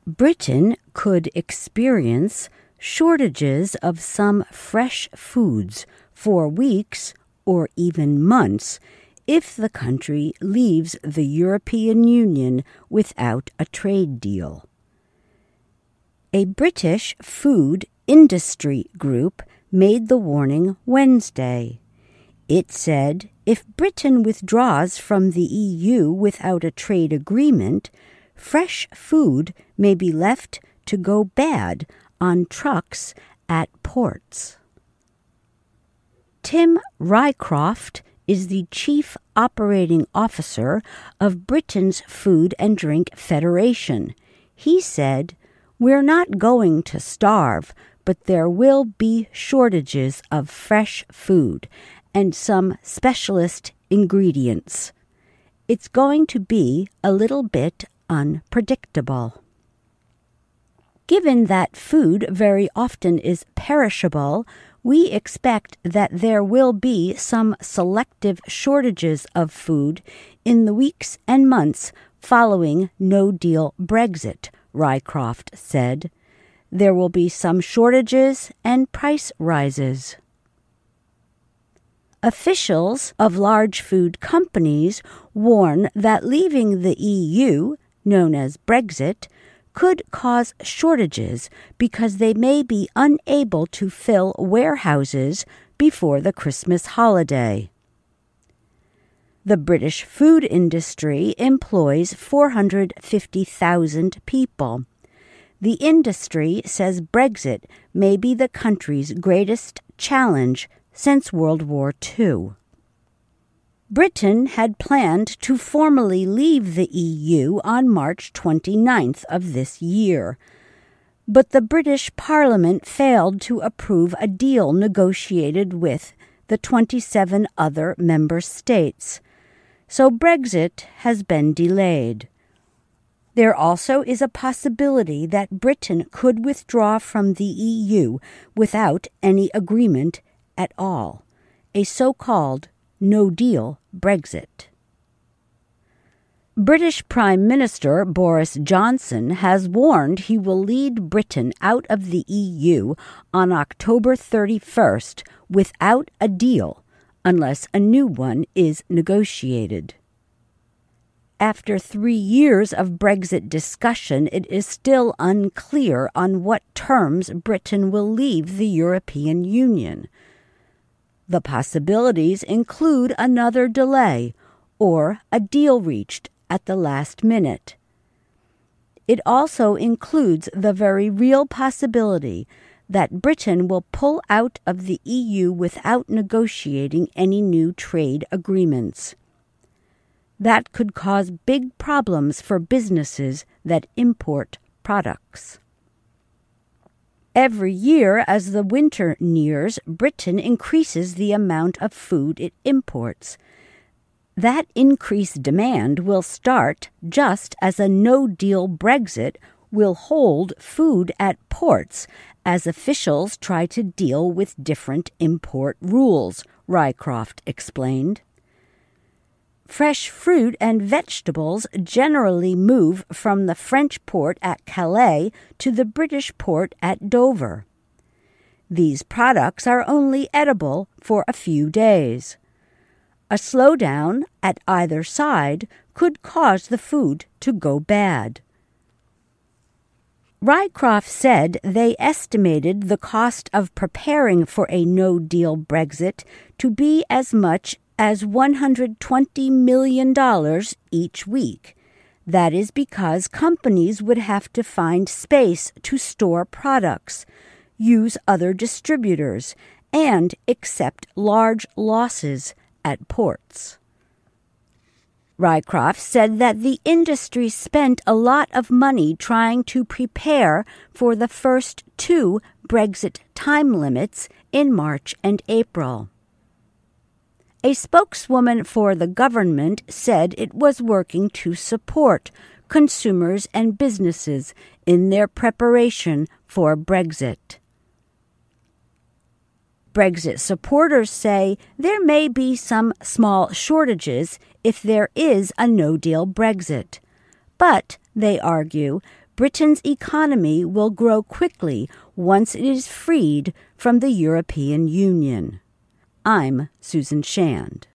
Britain could experience shortages of some fresh foods for weeks or even months if the country leaves the European Union without a trade deal. A British food industry group made the warning Wednesday. It said if Britain withdraws from the EU without a trade agreement, fresh food may be left to go bad on trucks at ports. Tim Rycroft is the Chief Operating Officer of Britain's Food and Drink Federation. He said, "We're not going to starve, but there will be shortages of fresh food and some specialist ingredients. It's going to be a little bit unpredictable." Given that food very often is perishable, we expect that there will be some selective shortages of food in the weeks and months following no-deal Brexit, Rycroft said. There will be some shortages and price rises. Officials of large food companies warn that leaving the EU, known as Brexit, could cause shortages because they may be unable to fill warehouses before the Christmas holiday. The British food industry employs 450,000 people. The industry says Brexit may be the country's greatest challenge since World War II. Britain had planned to formally leave the EU on March 29th of this year, but the British Parliament failed to approve a deal negotiated with the 27 other member states, so Brexit has been delayed. There also is a possibility that Britain could withdraw from the EU without any agreement at all, a so-called no-deal Brexit. British Prime Minister Boris Johnson has warned he will lead Britain out of the EU on October 31st without a deal, unless a new one is negotiated. After 3 years of Brexit discussion, it is still unclear on what terms Britain will leave the European Union. The possibilities include another delay or a deal reached at the last minute. It also includes the very real possibility that Britain will pull out of the EU without negotiating any new trade agreements. That could cause big problems for businesses that import products. Every year, as the winter nears, Britain increases the amount of food it imports. That increased demand will start just as a no-deal Brexit will hold food at ports as officials try to deal with different import rules, Rycroft explained. Fresh fruit and vegetables generally move from the French port at Calais to the British port at Dover. These products are only edible for a few days. A slowdown at either side could cause the food to go bad. Rycroft said they estimated the cost of preparing for a no-deal Brexit to be as much as $120 million each week. That is because companies would have to find space to store products, use other distributors, and accept large losses at ports. Rycroft said that the industry spent a lot of money trying to prepare for the first 2 Brexit time limits in March and April. A spokeswoman for the government said it was working to support consumers and businesses in their preparation for Brexit. Brexit supporters say there may be some small shortages if there is a no-deal Brexit. But, they argue, Britain's economy will grow quickly once it is freed from the European Union. I'm Susan Shand.